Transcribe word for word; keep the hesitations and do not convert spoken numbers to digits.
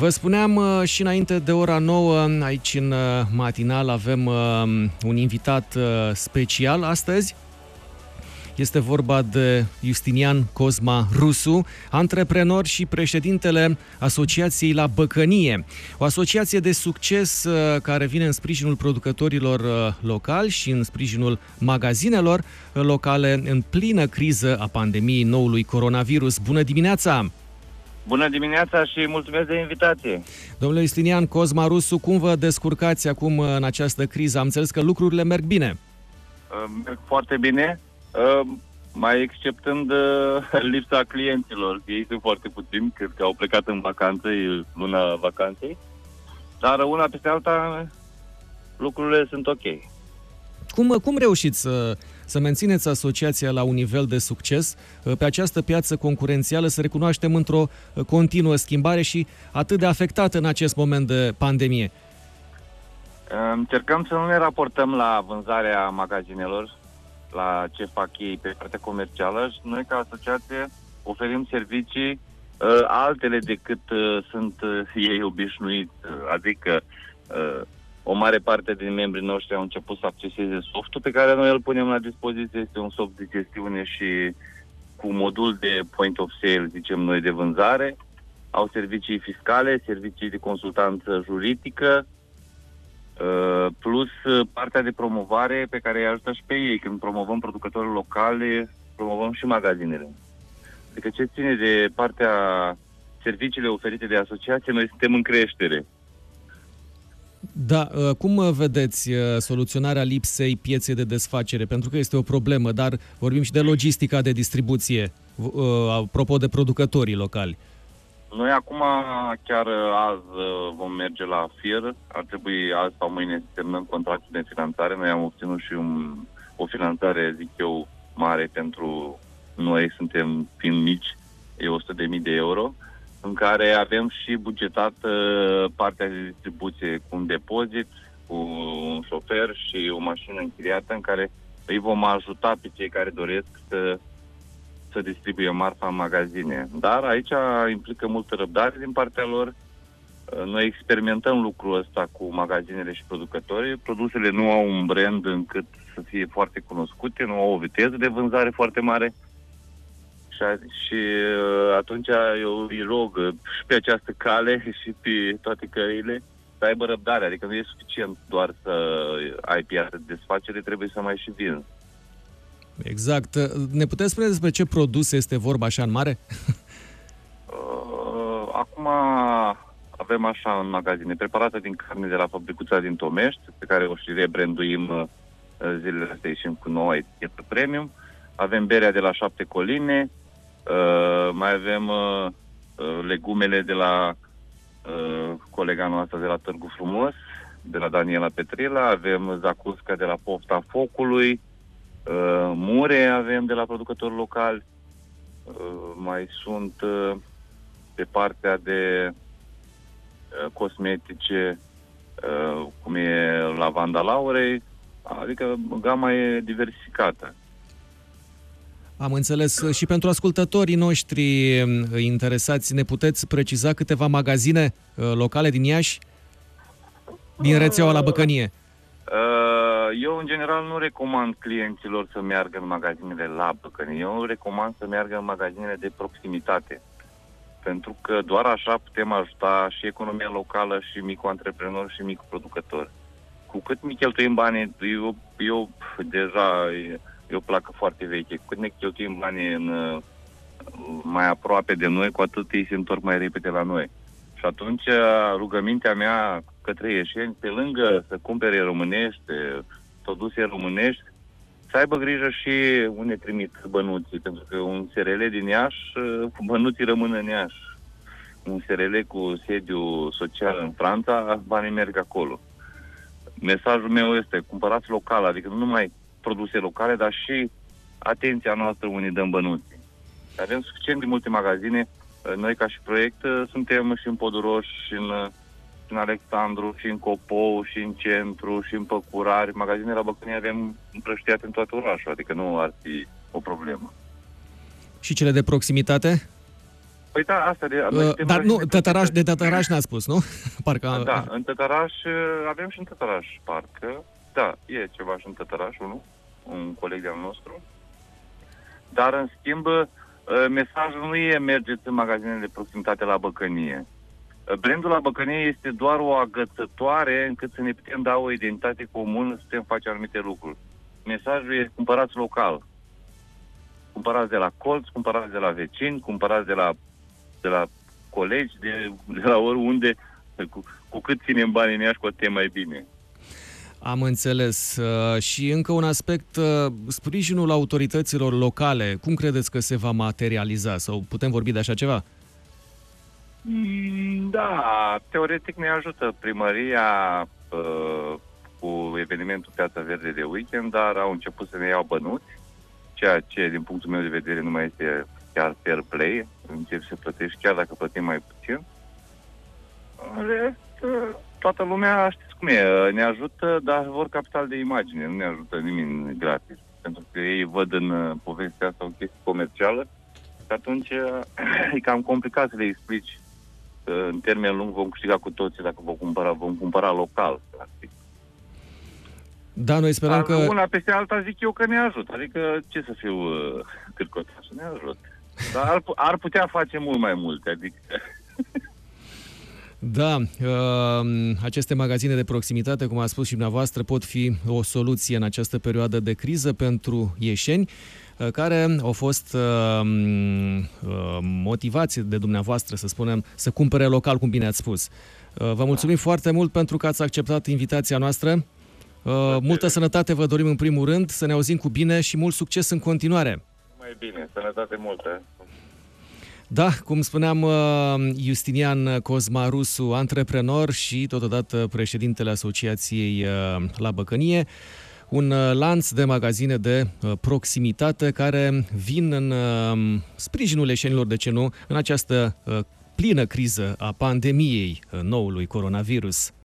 Vă spuneam uh, și înainte de ora nouă, aici în uh, matinal avem uh, un invitat uh, special astăzi. Este vorba de Justinian Cosma Rusu, antreprenor și președintele Asociației La Băcănie, o asociație de succes care vine în sprijinul producătorilor locali și în sprijinul magazinelor locale în plină criză a pandemiei noului coronavirus. Bună dimineața! Bună dimineața și mulțumesc de invitație! Domnule Justinian Cosma Rusu, cum vă descurcați acum în această criză? Am înțeles că lucrurile merg bine. Merg foarte bine. Uh, mai exceptând uh, lipsa clienților. Ei sunt foarte puțini, cred că au plecat în vacanță, e luna vacanței, dar una peste alta lucrurile sunt ok. Cum, cum reușiți să, să mențineți asociația la un nivel de succes pe această piață concurențială, să recunoaștem într-o continuă schimbare și atât de afectată în acest moment de pandemie? Încercăm să nu ne raportăm la vânzarea magazinelor, la ce fac ei pe partea comercială, și noi ca asociație oferim servicii uh, altele decât uh, sunt uh, ei obișnuiți. Adică uh, o mare parte din membrii noștri au început să acceseze softul pe care noi îl punem la dispoziție. Este un soft de gestiune și cu modul de point of sale, zicem noi, de vânzare. Au servicii fiscale, servicii de consultanță juridică, plus partea de promovare pe care îi ajută și pe ei. Când promovăm producătorii locale, promovăm și magazinele. Adică ce ține de partea serviciile oferite de asociație, noi suntem în creștere. Da, cum vedeți soluționarea lipsei pieței de desfacere? Pentru că este o problemă, dar vorbim și de logistica de distribuție, apropo de producătorii locali. Noi acum, chiar azi, vom merge la fier. Ar trebui azi sau mâine să semnăm contractul de finanțare. Noi am obținut și un, o finanțare, zic eu, mare pentru noi, suntem fiind mici, e o sută de mii de euro, în care avem și bugetat partea de distribuție cu un depozit, cu un șofer și o mașină închiriată, în care îi vom ajuta pe cei care doresc să să distribuie marfa în magazine. Dar aici implică multă răbdare din partea lor. Noi experimentăm lucrul ăsta cu magazinele și producătorii. Produsele nu au un brand încât să fie foarte cunoscute, nu au o viteză de vânzare foarte mare. Și, și atunci eu îi rog și pe această cale și pe toate căile să aibă răbdare. Adică nu e suficient doar să ai piață de desfacere, trebuie să mai și vinzi. Exact. Ne puteți spune despre ce produse este vorba așa în mare? Acum avem așa în magazine preparată din carne de la fabricuța din Tomești, pe care o și rebranduim zilele astea, ieșim cu noua etichetă premium. Avem berea de la Șapte Coline, mai avem legumele de la colega noastră de la Târgu Frumos, de la Daniela Petrila, avem zacusca de la Pofta Focului, Uh, mure avem de la producători locali, uh, mai sunt uh, pe partea de uh, cosmetice, uh, cum e lavanda Laurei, adică gama e diversificată. Am înțeles. Și pentru ascultătorii noștri interesați, ne puteți preciza câteva magazine uh, locale din Iași, din rețeaua La Băcănie? Eu, în general, nu recomand clienților să meargă în magazinele La Băcănie. Eu recomand să meargă în magazinele de proximitate. Pentru că doar așa putem ajuta și economia locală, și micul antreprenor, și micul producător. Cu cât mi cheltuim bani, eu, eu deja e o placă foarte veche, cu cât ne cheltuim bani în, mai aproape de noi, cu atât ei se întorc mai repede la noi. Și atunci rugămintea mea către ieșeni, pe lângă să cumpere românești, produse românești, să aibă grijă și unde trimit bănuții, pentru că un S R L din Iași, bănuții rămân în Iași. Un S R L cu sediu social în Franța, banii merg acolo. Mesajul meu este, cumpărați local, adică nu numai produse locale, dar și atenția noastră unde dăm bănuții. Avem suficient de multe magazine. Noi, ca și proiect, suntem și în Poduroș, și în, și în Alexandru, și în Copou, și în centru, și în Păcurari. Magazinele La Băcănie avem împrăștiate în toată orașul, adică nu ar fi o problemă. Și cele de proximitate? Păi da, asta de... Uh, dar nu, Tătăraș, de Tătăraș n-a spus, nu? Parcă... Da, în Tătăraș, avem și în Tătăraș, parcă. Da, e ceva și în Tătăraș, unul, un coleg de-al nostru. Dar, în schimb, mesajul nu e mergeți în magazinele de proximitate la Băcănie. Brandul la Băcănie este doar o agățătoare încât să ne putem da o identitate comună, să putem face anumite lucruri. Mesajul e cumpărați local. Cumpărați de la colț, cumpărați de la vecini, cumpărați de la, de la colegi, de, de la oriunde, cu, cu cât ținem banii în ea și cu atât mai bine. Am înțeles. Și încă un aspect, sprijinul autorităților locale, cum credeți că se va materializa? Sau putem vorbi de așa ceva? Da, teoretic ne ajută primăria uh, cu evenimentul Piața Verde de weekend, dar au început să ne iau bănuți, ceea ce, din punctul meu de vedere, nu mai este chiar fair play. Începi să plătești chiar dacă plătim mai puțin. În rest, toată lumea, știți cum e, ne ajută, dar vor capital de imagine, nu ne ajută nimeni gratis. Pentru că ei văd în povestea asta o chestie comercială și atunci e cam complicat să le explici că în termen lung vom câștiga cu toții dacă vom cumpăra, vom cumpăra local, practic. Da, noi sperăm Dar că... una peste alta zic eu că ne ajută. Adică ce să fiu uh, cârcotaș, ne ajută. Dar ar, ar putea face mult mai multe, adică... Da, uh, aceste magazine de proximitate, cum a spus și dumneavoastră, pot fi o soluție în această perioadă de criză pentru ieșeni, uh, care au fost uh, uh, motivați de dumneavoastră, să spunem, să cumpere local, cum bine ați spus. Uh, vă mulțumim da. foarte mult pentru că ați acceptat invitația noastră. Uh, multă sănătate vă dorim în primul rând, să ne auzim cu bine și mult succes în continuare. Mai bine, sănătate multă. Da, cum spuneam, Justinian Cosma Rusu, antreprenor și totodată președintele Asociației La Băcănie, un lanț de magazine de proximitate care vin în sprijinul ieșenilor, de ce nu, în această plină criză a pandemiei noului coronavirus.